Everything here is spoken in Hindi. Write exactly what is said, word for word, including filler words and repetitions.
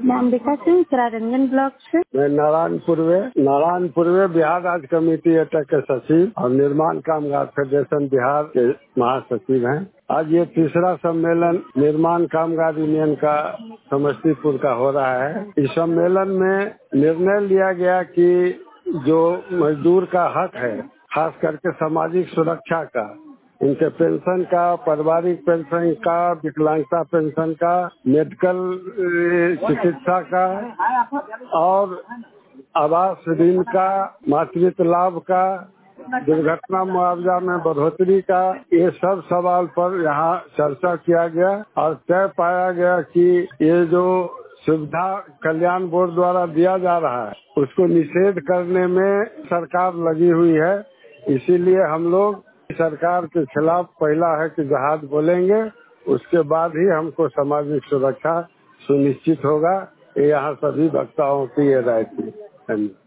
मैं अंबिका सिंह सरारंजन ब्लॉक से। मैं नारायणपुर में नारायणपुर में बिहार राज्य कमेटी अटक के सचिव और निर्माण कामगार फेडरेशन बिहार के महासचिव हैं। आज ये तीसरा सम्मेलन निर्माण कामगार यूनियन का समस्तीपुर का हो रहा है। इस सम्मेलन में निर्णय लिया गया कि जो मजदूर का हक है, खास करके सामाजिक सुरक्षा का, इनके पेंशन का, पारिवारिक पेंशन का, विकलांगता पेंशन का, मेडिकल चिकित्सा का और आवास ऋण का, मातृत्व लाभ का, दुर्घटना मुआवजा में बढ़ोतरी का, ये सब सवाल पर यहाँ चर्चा किया गया और तय पाया गया कि ये जो सुविधा कल्याण बोर्ड द्वारा दिया जा रहा है उसको निषेध करने में सरकार लगी हुई है। इसीलिए हम लोग सरकार के खिलाफ पहला है कि जहाज बोलेंगे, उसके बाद ही हमको सामाजिक सुरक्षा सुनिश्चित होगा। ये यहाँ सभी वक्ताओं की ये राय थी।